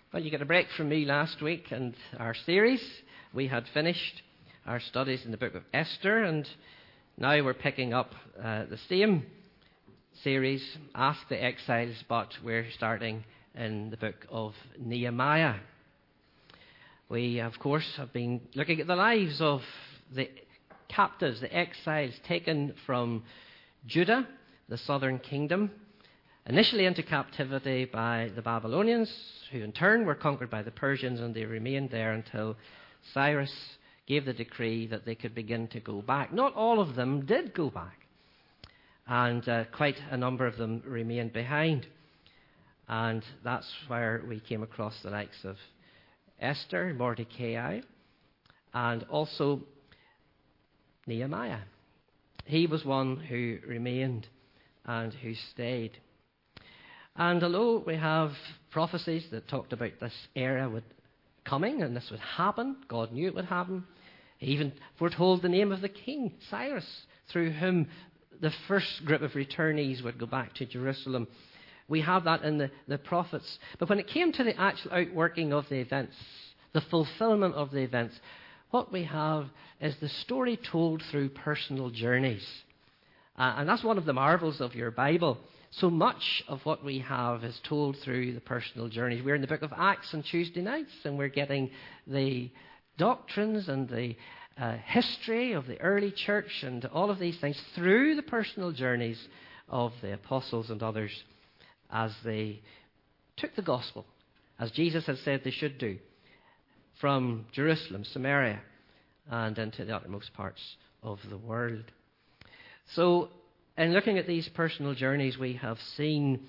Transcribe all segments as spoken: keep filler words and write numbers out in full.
Well, you got a break from me last week and our series. We had finished our studies in the book of Esther, and now we're picking up uh, the same series, Ask the Exiles, but we're starting in the book of Nehemiah. We, of course, have been looking at the lives of the captives, the exiles taken from Judah, the southern kingdom, initially into captivity by the Babylonians, who in turn were conquered by the Persians, and they remained there until Cyrus gave the decree that they could begin to go back. Not all of them did go back, and uh, quite a number of them remained behind. And that's where we came across the likes of Esther, Mordecai, and also Nehemiah. He was one who remained and who stayed. And although we have prophecies that talked about this era would coming and this would happen, God knew it would happen. He even foretold the name of the king, Cyrus, through whom the first group of returnees would go back to Jerusalem. We have that in the, the prophets. But when it came to the actual outworking of the events, the fulfillment of the events, what we have is the story told through personal journeys. Uh, and that's one of the marvels of your Bible. So much of what we have is told through the personal journeys. We're in the book of Acts on Tuesday nights, and we're getting the doctrines and the uh, history of the early church and all of these things through the personal journeys of the apostles and others as they took the gospel, as Jesus had said they should do, from Jerusalem, Samaria, and into the uttermost parts of the world. So, in looking at these personal journeys, we have seen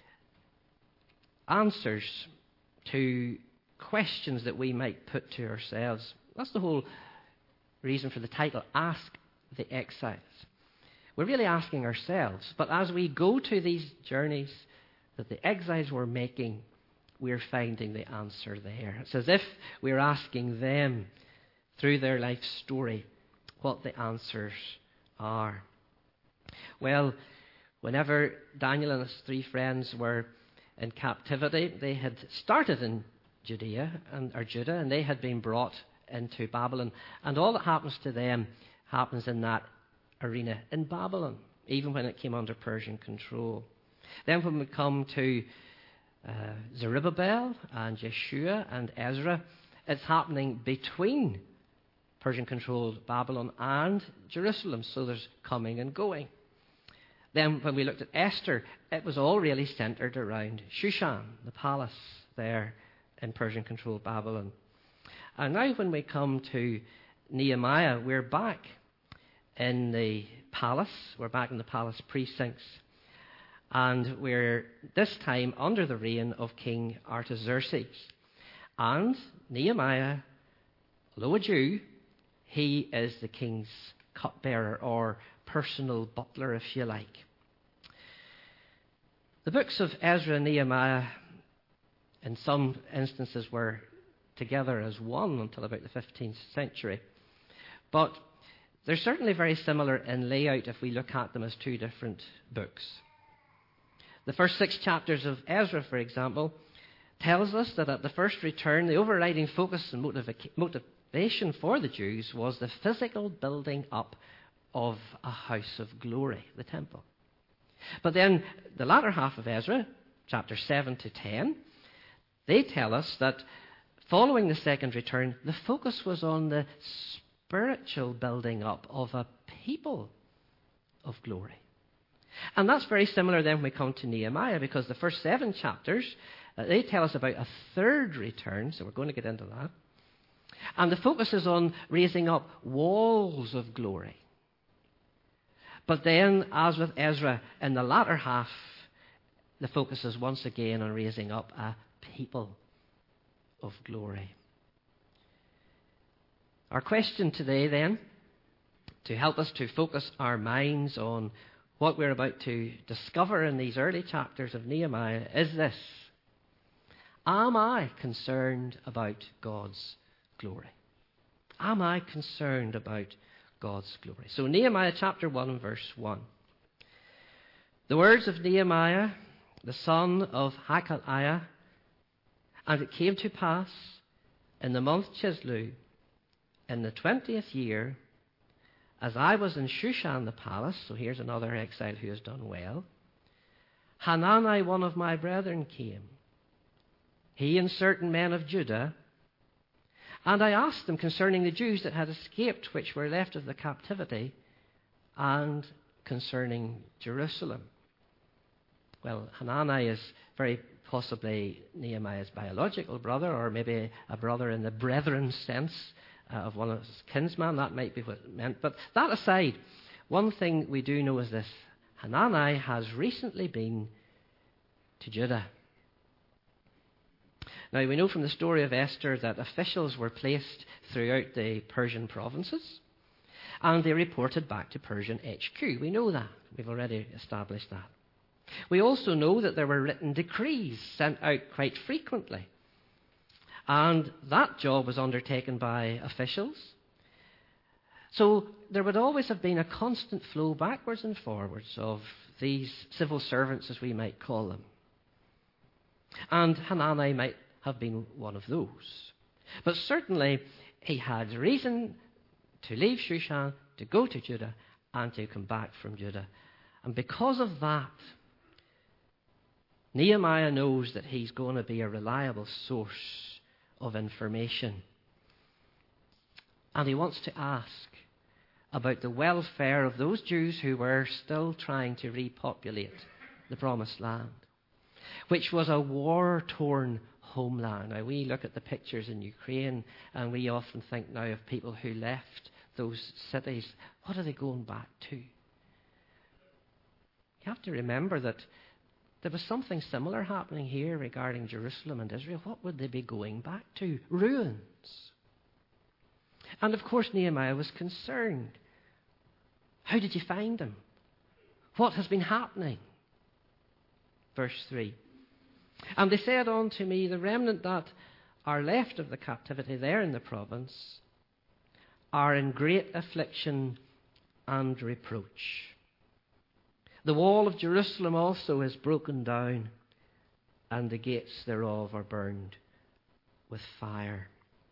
answers to questions that we might put to ourselves. That's the whole reason for the title, Ask the Exiles. We're really asking ourselves, but as we go to these journeys that the exiles were making, we're finding the answer there. It's as if we're asking them, through their life story, what the answers are. Well, whenever Daniel and his three friends were in captivity, they had started in Judea and or Judah, and they had been brought into Babylon. And all that happens to them happens in that arena in Babylon, even when it came under Persian control. Then when we come to uh, Zerubbabel and Yeshua and Ezra, it's happening between Persian-controlled Babylon and Jerusalem, so there's coming and going. Then when we looked at Esther, it was all really centered around Shushan, the palace there in Persian-controlled Babylon. And now when we come to Nehemiah, we're back in the palace. We're back in the palace precincts. And we're this time under the reign of King Artaxerxes. And Nehemiah, although a Jew, he is the king's cupbearer, or personal butler, if you like. The books of Ezra and Nehemiah, in some instances, were together as one until about the fifteenth century. But they're certainly very similar in layout if we look at them as two different books. The first six chapters of Ezra, for example, tells us that at the first return, the overriding focus and motiva- motivation for the Jews was the physical building up of a house of glory, the temple. But then the latter half of Ezra, chapter seven to ten, they tell us that following the second return, the focus was on the spiritual building up of a people of glory. And that's very similar then when we come to Nehemiah, because the first seven chapters, uh, they tell us about a third return, so we're going to get into that. And the focus is on raising up walls of glory. But then, as with Ezra, in the latter half, the focus is once again on raising up a people of glory. Our question today, then, to help us to focus our minds on what we're about to discover in these early chapters of Nehemiah, is this: am I concerned about God's glory? Am I concerned about God's glory? So Nehemiah chapter one, verse one. The words of Nehemiah, the son of Hakaliah, And it came to pass in the month Chislew, in the twentieth year, as I was in Shushan the palace, so here's another exile who has done well, Hanani, one of my brethren, came, he and certain men of Judah, and I asked them concerning the Jews that had escaped, which were left of the captivity, and concerning Jerusalem. Well, Hanani is very possibly Nehemiah's biological brother, or maybe a brother in the brethren sense uh, of one of his kinsmen. That might be what it meant. But that aside, one thing we do know is this. Hanani has recently been to Judah. Now, we know from the story of Esther that officials were placed throughout the Persian provinces, and they reported back to Persian H Q. We know that. We've already established that. We also know that there were written decrees sent out quite frequently. And that job was undertaken by officials. So there would always have been a constant flow backwards and forwards of these civil servants, as we might call them. And Hanani might have been one of those. But certainly he had reason to leave Shushan, to go to Judah, and to come back from Judah. And because of that, Nehemiah knows that he's going to be a reliable source of information. And he wants to ask about the welfare of those Jews who were still trying to repopulate the Promised Land, which was a war-torn homeland. Now, we look at the pictures in Ukraine, and we often think now of people who left those cities. What are they going back to? You have to remember that there was something similar happening here regarding Jerusalem and Israel. What would they be going back to? Ruins. And of course, Nehemiah was concerned. How did you find them? What has been happening? Verse three. And they said unto me, the remnant that are left of the captivity there in the province are in great affliction and reproach. The wall of Jerusalem also is broken down, and the gates thereof are burned with fire.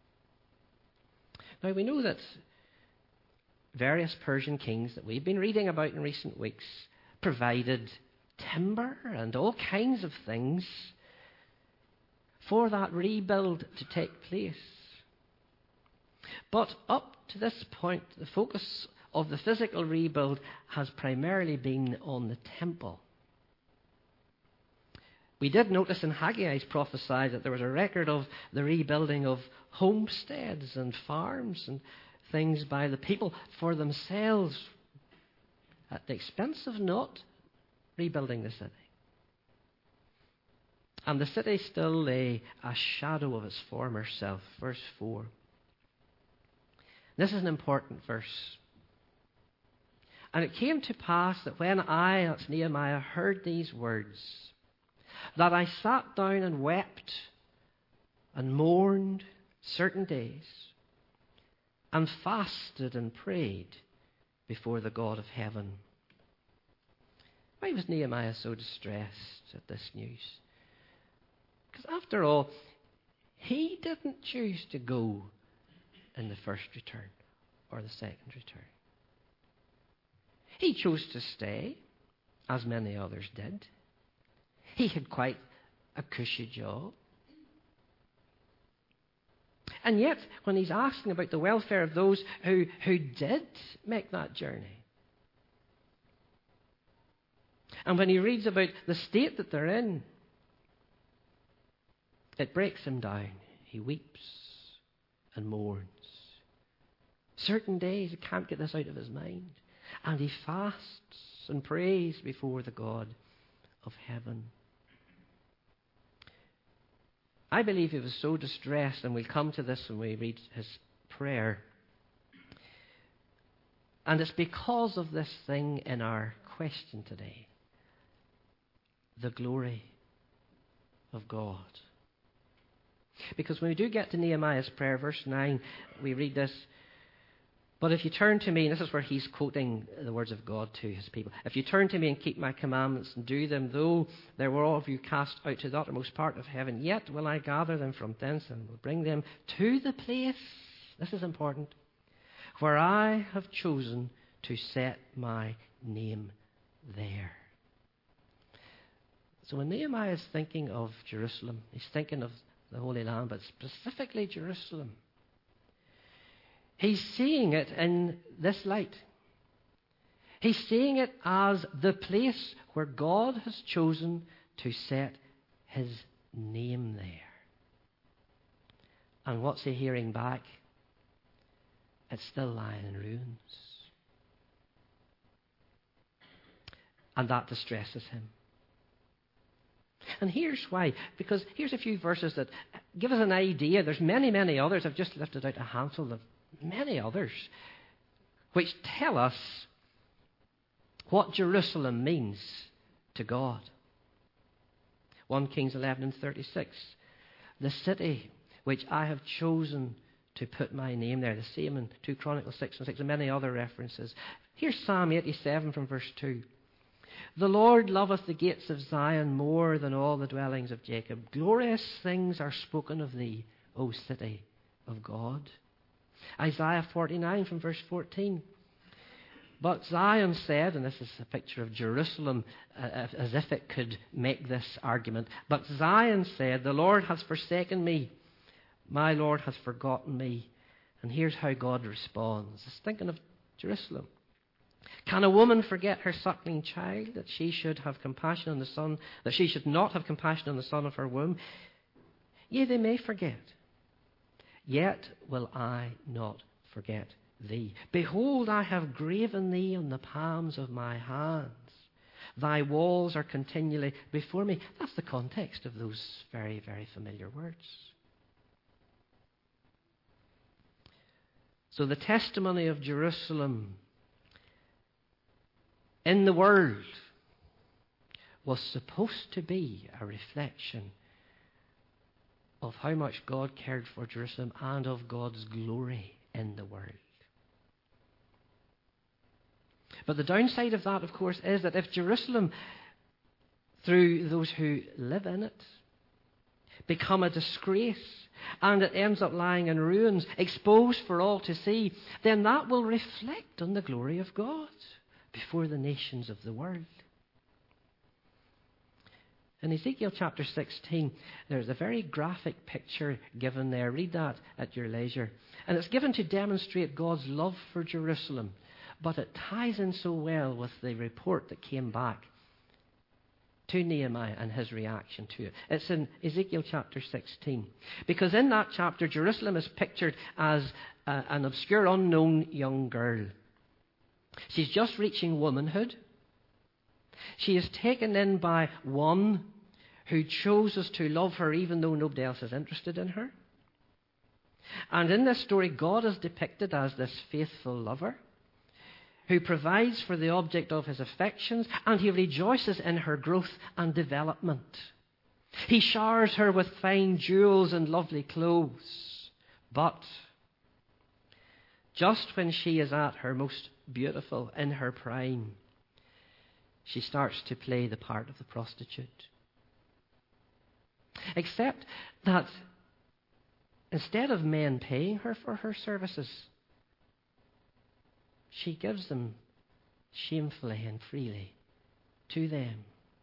Now, we know that various Persian kings that we've been reading about in recent weeks provided timber and all kinds of things for that rebuild to take place. But up to this point, the focus of the physical rebuild has primarily been on the temple. We did notice in Haggai's prophesy that there was a record of the rebuilding of homesteads and farms and things by the people for themselves at the expense of not rebuilding the city. And the city still lay a shadow of its former self. Verse four. This is an important verse. And it came to pass that when I, that's Nehemiah, heard these words, that I sat down and wept and mourned certain days, and fasted and prayed before the God of heaven. Why was Nehemiah so distressed at this news? Because after all, he didn't choose to go in the first return or the second return. He chose to stay, as many others did. He had quite a cushy job. And yet, when he's asking about the welfare of those who, who did make that journey, and when he reads about the state that they're in, it breaks him down. He weeps and mourns. Certain days, he can't get this out of his mind. And he fasts and prays before the God of heaven. I believe he was so distressed, and we'll come to this when we read his prayer. And it's because of this thing in our question today. The glory of God. Because when we do get to Nehemiah's prayer, verse nine, we read this. But if you turn to me, and this is where he's quoting the words of God to his people, if you turn to me and keep my commandments and do them, though there were all of you cast out to the uttermost part of heaven, yet will I gather them from thence and will bring them to the place, this is important, where I have chosen to set my name there. So when Nehemiah is thinking of Jerusalem, he's thinking of the Holy Land, but specifically Jerusalem. He's seeing it in this light. He's seeing it as the place where God has chosen to set his name there. And what's he hearing back? It's still lying in ruins. And that distresses him. And here's why. Because here's a few verses that give us an idea. There's many, many others. I've just lifted out a handful of many others which tell us what Jerusalem means to God. First Kings eleven and thirty-six. The city which I have chosen to put my name there. The same in Second Chronicles six and six and many other references. Here's Psalm eighty-seven from verse two. The Lord loveth the gates of Zion more than all the dwellings of Jacob. Glorious things are spoken of thee, O city of God. Isaiah forty-nine from verse fourteen. But Zion said, and this is a picture of Jerusalem uh, as if it could make this argument. But Zion said, the Lord has forsaken me. My Lord has forgotten me. And here's how God responds. He's thinking of Jerusalem. Can a woman forget her suckling child, that she should have compassion on the son, that she should not have compassion on the son of her womb? Yea, they may forget. Yet will I not forget thee. Behold, I have graven thee on the palms of my hands. Thy walls are continually before me. That's the context of those very, very familiar words. So the testimony of Jerusalem in the world was supposed to be a reflection of how much God cared for Jerusalem and of God's glory in the world. But the downside of that, of course, is that if Jerusalem, through those who live in it, become a disgrace and it ends up lying in ruins, exposed for all to see, then that will reflect on the glory of God before the nations of the world. In Ezekiel chapter sixteen, there's a very graphic picture given there. Read that at your leisure. And it's given to demonstrate God's love for Jerusalem. But it ties in so well with the report that came back to Nehemiah and his reaction to it. It's in Ezekiel chapter sixteen. Because in that chapter, Jerusalem is pictured as a, an obscure, unknown young girl. She's just reaching womanhood. She is taken in by one who chooses to love her even though nobody else is interested in her. And in this story, God is depicted as this faithful lover who provides for the object of his affections, and he rejoices in her growth and development. He showers her with fine jewels and lovely clothes. But just when she is at her most beautiful, in her prime, she starts to play the part of the prostitute. Except that instead of men paying her for her services, she gives them shamefully and freely to them.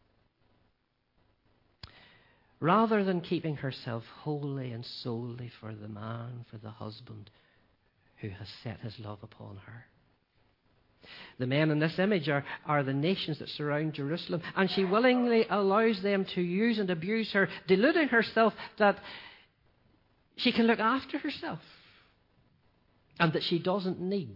Rather than keeping herself wholly and solely for the man, for the husband who has set his love upon her. The men in this image are, are the nations that surround Jerusalem, and she willingly allows them to use and abuse her, deluding herself that she can look after herself and that she doesn't need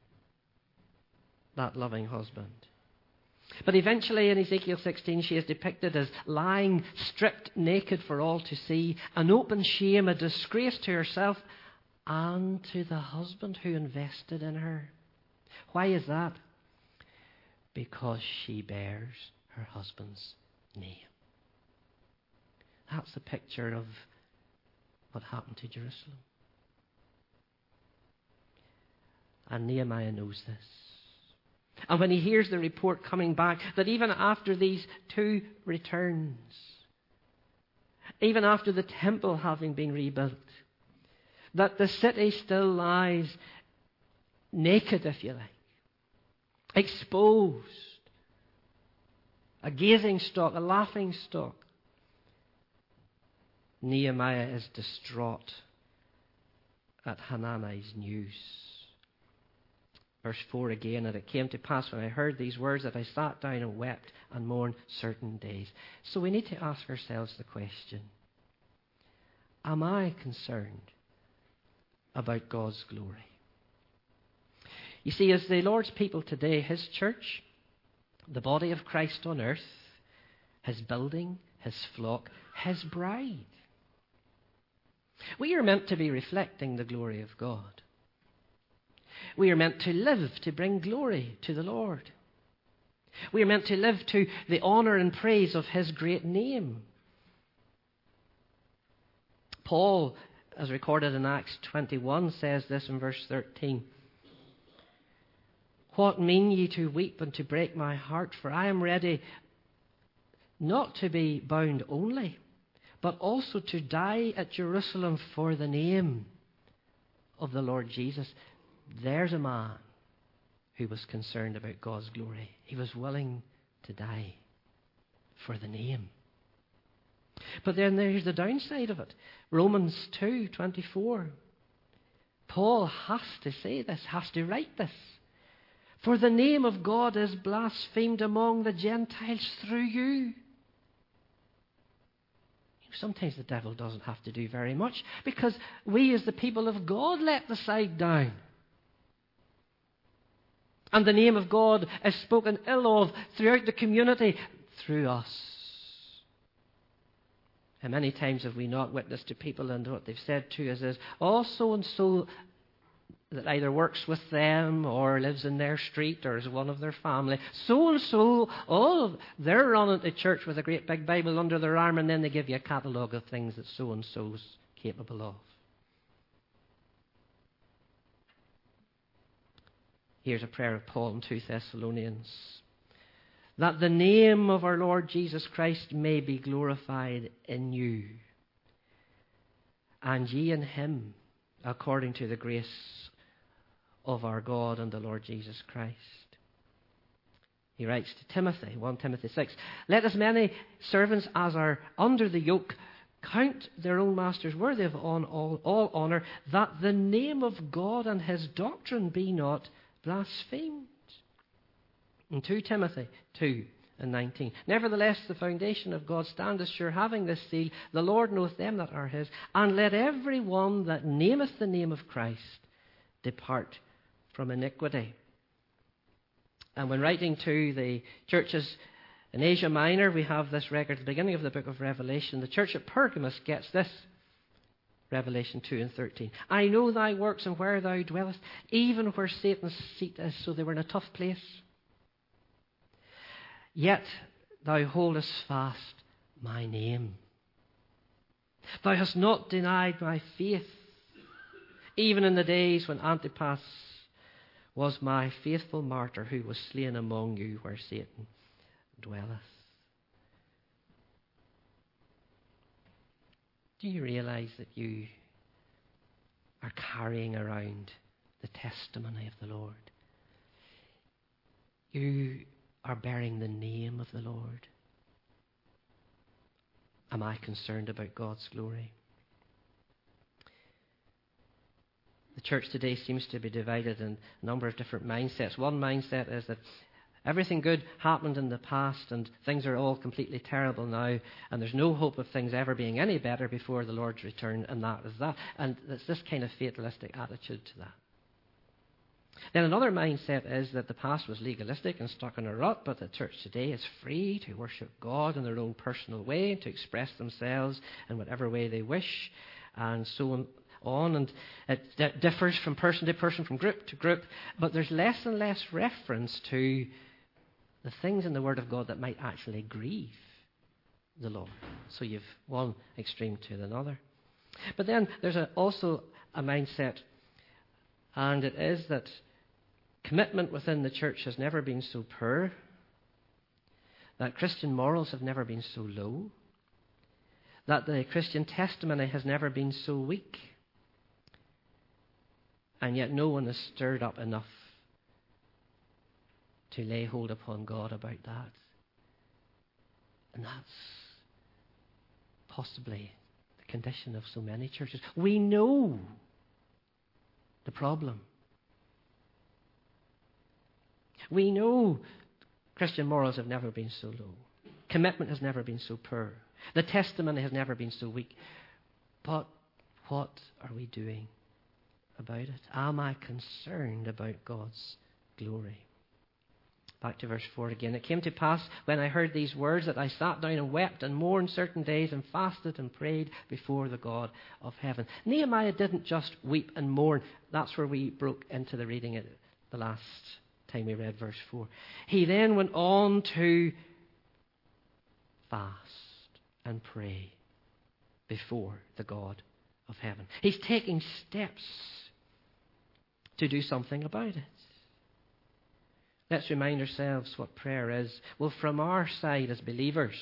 that loving husband. But eventually in Ezekiel sixteen, she is depicted as lying stripped naked for all to see, an open shame, a disgrace to herself and to the husband who invested in her. Why is that? Because she bears her husband's name. That's a picture of what happened to Jerusalem. And Nehemiah knows this. And when he hears the report coming back that even after these two returns, even after the temple having been rebuilt, that the city still lies naked, if you like, exposed, a gazing stock, a laughing stock, Nehemiah is distraught at Hananiah's news. Verse four again, and it came to pass when I heard these words that I sat down and wept and mourned certain days. So we need to ask ourselves the question, am I concerned about God's glory? You see, as the Lord's people today, His church, the body of Christ on earth, His building, His flock, His bride, we are meant to be reflecting the glory of God. We are meant to live to bring glory to the Lord. We are meant to live to the honour and praise of His great name. Paul, as recorded in Acts twenty-one, says this in verse thirteen. What mean ye to weep and to break my heart? For I am ready not to be bound only, but also to die at Jerusalem for the name of the Lord Jesus. There's a man who was concerned about God's glory. He was willing to die for the name. But then there's the downside of it. Romans two twenty-four. Paul has to say this, has to write this. For the name of God is blasphemed among the Gentiles through you. Sometimes the devil doesn't have to do very much, because we as the people of God let the side down. And the name of God is spoken ill of throughout the community through us. And many times have we not witnessed to people, and what they've said to us is, oh, so-and-so that either works with them or lives in their street or is one of their family, so-and-so, oh, they're running to church with a great big Bible under their arm, and then they give you a catalogue of things that so-and-so's capable of. Here's a prayer of Paul in two Thessalonians. That the name of our Lord Jesus Christ may be glorified in you, and ye in Him, according to the grace of our God and the Lord Jesus Christ. He writes to Timothy, First Timothy six, let as many servants as are under the yoke count their own masters worthy of all, all honour, that the name of God and His doctrine be not blasphemed. In Second Timothy two and nineteen. Nevertheless, the foundation of God standeth sure, having this seal, the Lord knoweth them that are His, and let every one that nameth the name of Christ depart from iniquity. And when writing to the churches in Asia Minor, we have this record at the beginning of the book of Revelation. The church at Pergamos gets this. Revelation two and thirteen. I know thy works and where thou dwellest, even where Satan's seat is. So they were in a tough place. Yet thou holdest fast my name. Thou hast not denied my faith, even in the days when Antipas was my faithful martyr, who was slain among you where Satan dwelleth. Do you realize that you are carrying around the testimony of the Lord? You are bearing the name of the Lord. Am I concerned about God's glory? The church today seems to be divided in a number of different mindsets. One mindset is that everything good happened in the past and things are all completely terrible now, and there's no hope of things ever being any better before the Lord's return, and that is that. And it's this kind of fatalistic attitude to that. Then another mindset is that the past was legalistic and stuck in a rut, but the church today is free to worship God in their own personal way, to express themselves in whatever way they wish, and so on. And it differs from person to person, from group to group, but there's less and less reference to the things in the Word of God that might actually grieve the Lord. So you've one extreme to another. But then there's a, also a mindset, and it is that commitment within the church has never been so poor, that Christian morals have never been so low, that the Christian testimony has never been so weak, and yet no one is stirred up enough to lay hold upon God about that. And that's possibly the condition of so many churches. We know the problem. We know Christian morals have never been so low. Commitment has never been so poor. The testimony has never been so weak. But what are we doing about it? Am I concerned about God's glory? Back to verse four again. It came to pass when I heard these words that I sat down and wept and mourned certain days and fasted and prayed before the God of heaven. Nehemiah didn't just weep and mourn. That's where we broke into the reading at the last time we read verse four. He then went on to fast and pray before the God of heaven. He's taking steps to do something about it. Let's remind ourselves what prayer is. Well, from our side as believers,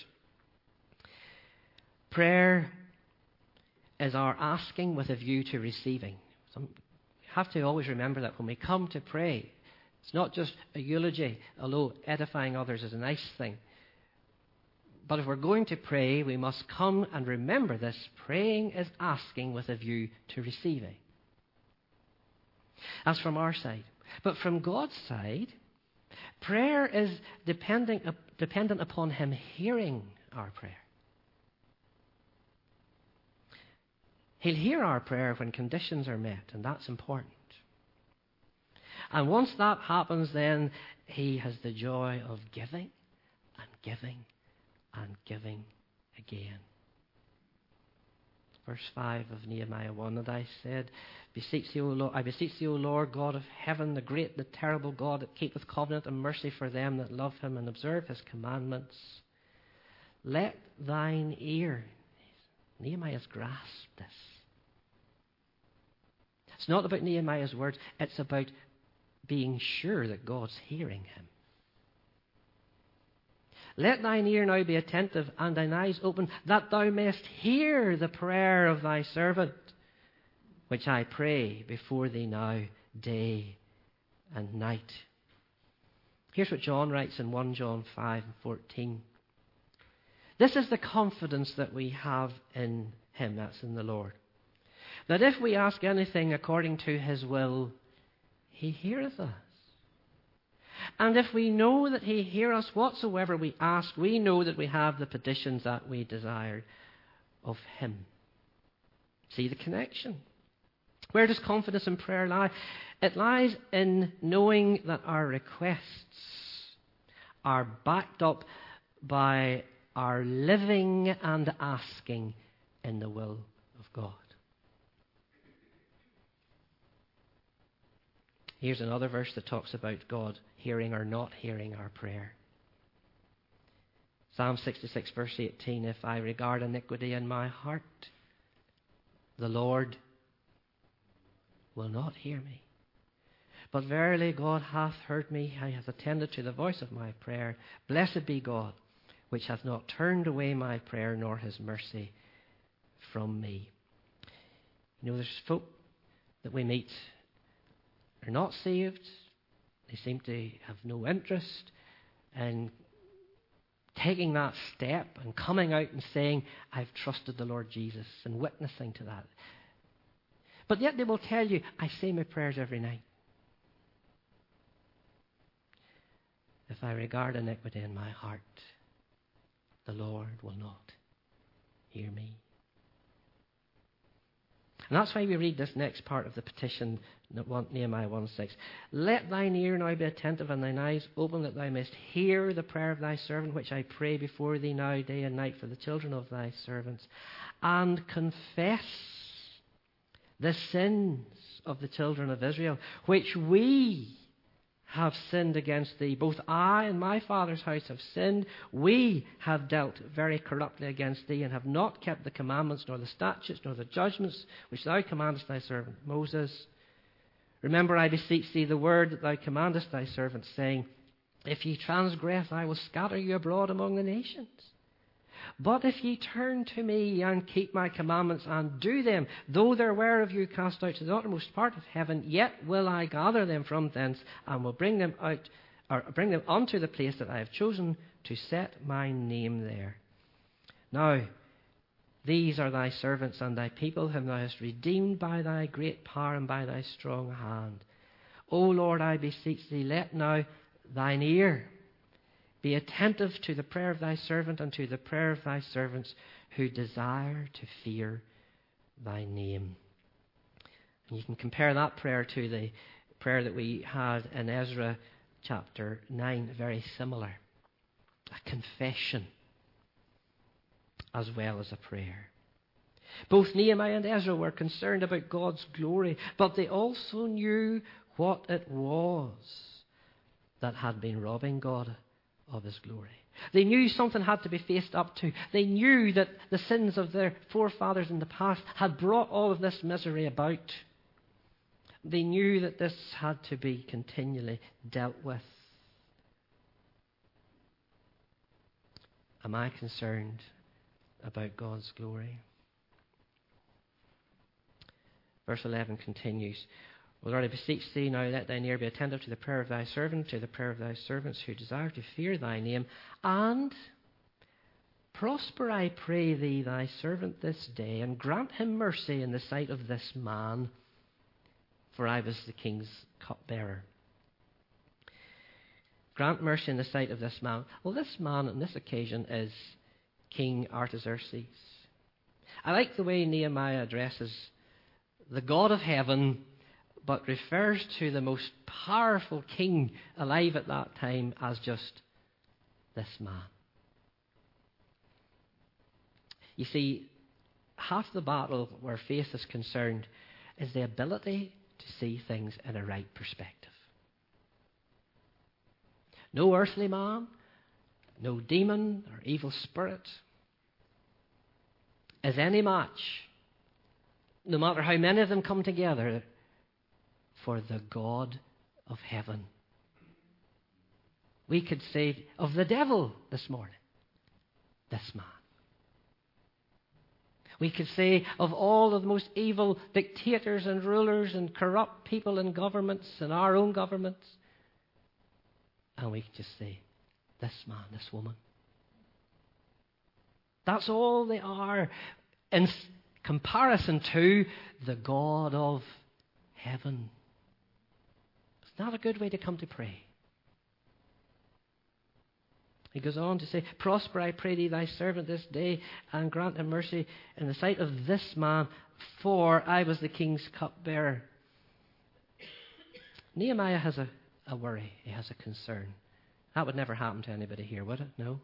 prayer is our asking with a view to receiving. So we have to always remember that when we come to pray, it's not just a eulogy, although edifying others is a nice thing. But if we're going to pray, we must come and remember this. Praying is asking with a view to receiving. That's from our side. But from God's side, prayer is depending, dependent upon Him hearing our prayer. He'll hear our prayer when conditions are met, and that's important. And once that happens, then He has the joy of giving and giving and giving again. Verse five of Nehemiah one, and I said, Beseech thee, O Lord, I beseech thee, O Lord, God of heaven, the great, the terrible God that keepeth covenant and mercy for them that love Him and observe His commandments. Let thine ear, Nehemiah's grasped this. It's not about Nehemiah's words, it's about being sure that God's hearing him. Let thine ear now be attentive and thine eyes open, that thou mayest hear the prayer of thy servant, which I pray before thee now, day and night. Here's what John writes in First John five and fourteen. This is the confidence that we have in Him, that's in the Lord, that if we ask anything according to His will, He heareth us. And if we know that He heareth us whatsoever we ask, we know that we have the petitions that we desire of Him. See the connection? Where does confidence in prayer lie? It lies in knowing that our requests are backed up by our living and asking in the will of God. Here's another verse that talks about God hearing or not hearing our prayer. Psalm sixty-six, verse eighteen, if I regard iniquity in my heart, the Lord will not hear me. But verily God hath heard me, He hath attended to the voice of my prayer. Blessed be God, which hath not turned away my prayer, nor His mercy from me. You know, there's folk that we meet are not saved. They seem to have no interest in taking that step and coming out and saying, I've trusted the Lord Jesus, and witnessing to that. But yet they will tell you, I say my prayers every night. If I regard iniquity in my heart, the Lord will not hear me. And that's why we read this next part of the petition, Nehemiah one six. Let thine ear now be attentive and thine eyes open, that thou mayest hear the prayer of thy servant, which I pray before thee now day and night for the children of thy servants, and confess the sins of the children of Israel, which we have sinned against thee. Both I and my father's house have sinned. We have dealt very corruptly against thee, and have not kept the commandments, nor the statutes, nor the judgments which thou commandest thy servant Moses. Remember, I beseech thee, the word that thou commandest thy servant, saying, If ye transgress, I will scatter you abroad among the nations. But if ye turn to me and keep my commandments and do them, though there were of you cast out to the uttermost part of heaven, yet will I gather them from thence, and will bring them out, or bring them unto the place that I have chosen to set my name there. Now, these are thy servants and thy people, whom thou hast redeemed by thy great power and by thy strong hand. O Lord, I beseech thee, let now thine ear be attentive to the prayer of thy servant and to the prayer of thy servants who desire to fear thy name. And you can compare that prayer to the prayer that we had in Ezra chapter nine, very similar. A confession as well as a prayer. Both Nehemiah and Ezra were concerned about God's glory, but they also knew what it was that had been robbing God of his glory. They knew something had to be faced up to. They knew that the sins of their forefathers in the past had brought all of this misery about. They knew that this had to be continually dealt with. Am I concerned about God's glory? Verse eleven continues, O Lord, I beseech thee now, let thine ear be attentive to the prayer of thy servant, to the prayer of thy servants who desire to fear thy name, and prosper, I pray thee, thy servant this day, and grant him mercy in the sight of this man, for I was the king's cupbearer. Grant mercy in the sight of this man. Well, this man on this occasion is King Artaxerxes. I like the way Nehemiah addresses the God of heaven, but refers to the most powerful king alive at that time as just this man. You see, half the battle where faith is concerned is the ability to see things in a right perspective. No earthly man, no demon or evil spirit is any match, no matter how many of them come together, for the God of heaven. We could say of the devil this morning, this man. We could say of all of the most evil dictators and rulers and corrupt people in governments and our own governments, and we could just say, this man, this woman. That's all they are in comparison to the God of heaven. It's not a good way to come to pray. He goes on to say, prosper, I pray thee, thy servant this day, and grant him mercy in the sight of this man, for I was the king's cupbearer. Nehemiah has a, a worry. He has a concern. That would never happen to anybody here, would it? No.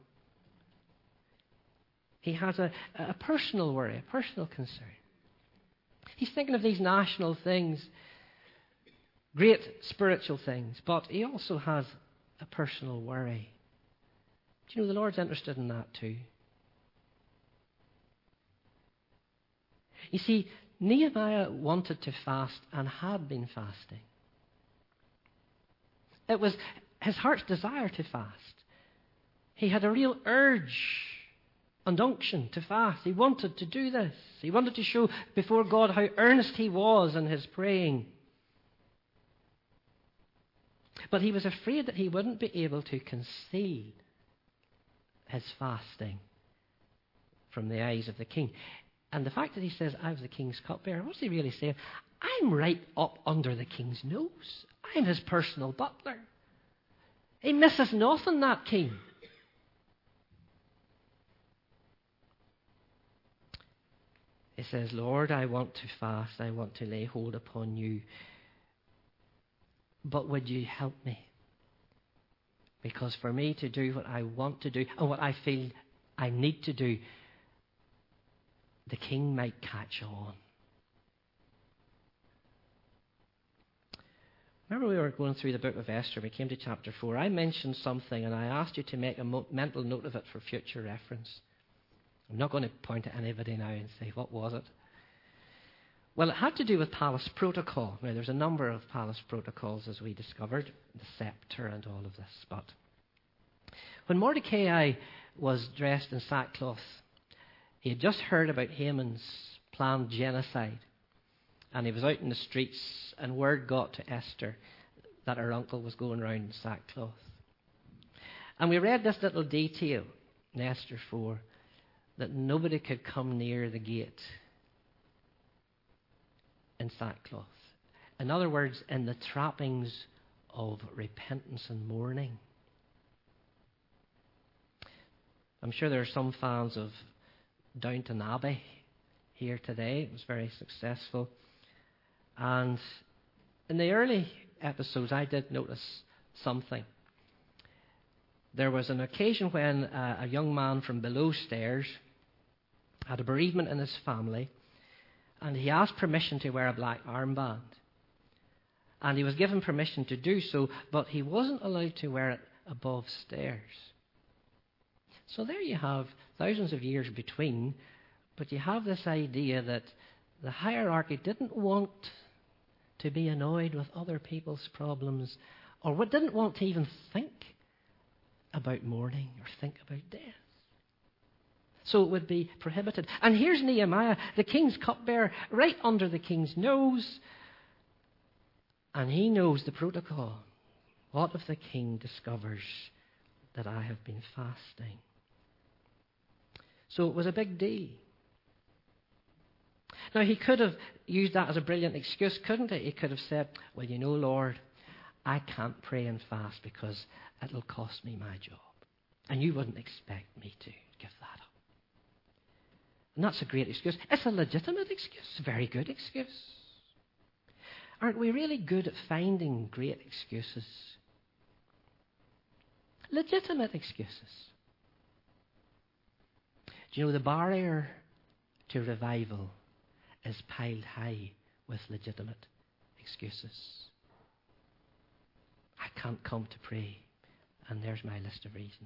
He has a, a personal worry, a personal concern. He's thinking of these national things, great spiritual things, but he also has a personal worry. Do you know the Lord's interested in that too? You see, Nehemiah wanted to fast and had been fasting. It was his heart's desire to fast. He had a real urge and unction to fast. He wanted to do this. He wanted to show before God how earnest he was in his praying. But he was afraid that he wouldn't be able to conceal his fasting from the eyes of the king. And the fact that he says, I was the king's cupbearer, what's he really saying? I'm right up under the king's nose. I'm his personal butler. He misses nothing, that king. He says, Lord, I want to fast. I want to lay hold upon you. But would you help me? Because for me to do what I want to do and what I feel I need to do, the king might catch on. Remember we were going through the book of Esther. We came to chapter four. I mentioned something and I asked you to make a mo- mental note of it for future reference. I'm not going to point at anybody now and say, what was it? Well, it had to do with palace protocol. Now, there's a number of palace protocols, as we discovered, the scepter and all of this. But when Mordecai was dressed in sackcloth, he had just heard about Haman's planned genocide. And he was out in the streets, and word got to Esther that her uncle was going round in sackcloth. And we read this little detail in Esther four, that nobody could come near the gate in sackcloth. In other words, in the trappings of repentance and mourning. I'm sure there are some fans of Downton Abbey here today. It was very successful. And in the early episodes, I did notice something. There was an occasion when uh, a young man from below stairs had a bereavement in his family, and he asked permission to wear a black armband. And he was given permission to do so, but he wasn't allowed to wear it above stairs. So there you have thousands of years between, but you have this idea that the hierarchy didn't want to be annoyed with other people's problems, or didn't want to even think about mourning or think about death. So it would be prohibited. And here's Nehemiah, the king's cupbearer, right under the king's nose. And he knows the protocol. What if the king discovers that I have been fasting? So it was a big deal. Now, he could have used that as a brilliant excuse, couldn't he? He could have said, well, you know, Lord, I can't pray and fast because it'll cost me my job. And you wouldn't expect me to give that up. And that's a great excuse. It's a legitimate excuse, a very good excuse. Aren't we really good at finding great excuses? Legitimate excuses. Do you know the barrier to revival is piled high with legitimate excuses? I can't come to pray, and there's my list of reasons.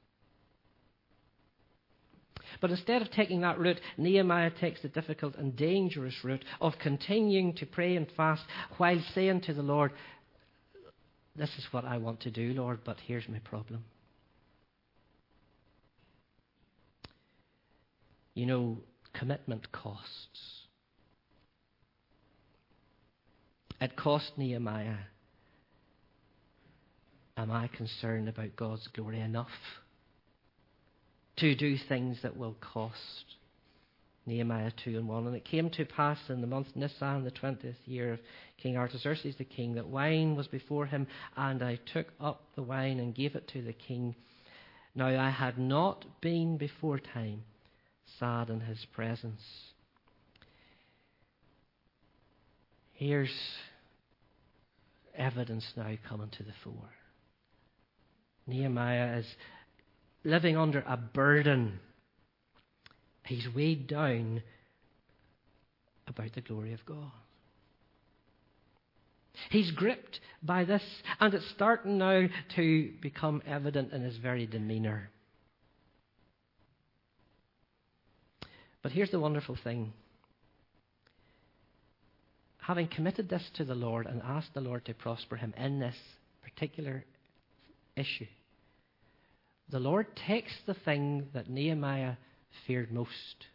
But instead of taking that route, Nehemiah takes the difficult and dangerous route of continuing to pray and fast while saying to the Lord, this is what I want to do, Lord, but here's my problem. You know, commitment costs. It cost Nehemiah. Am I concerned about God's glory enough to do things that will cost? Nehemiah two and one. And it came to pass in the month Nisan, the twentieth year of King Artaxerxes the king, that wine was before him, and I took up the wine and gave it to the king. Now I had not been before time sad in his presence. Here's evidence now coming to the fore. Nehemiah is living under a burden. He's weighed down about the glory of God. He's gripped by this, and it's starting now to become evident in his very demeanour. But here's the wonderful thing. Having committed this to the Lord and asked the Lord to prosper him in this particular issue, the Lord takes the thing that Nehemiah feared most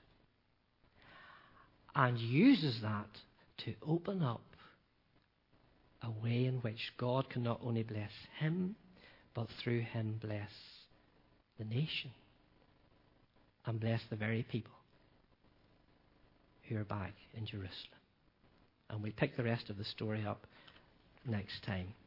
and uses that to open up a way in which God can not only bless him, but through him bless the nation and bless the very people who are back in Jerusalem. And we pick the rest of the story up next time.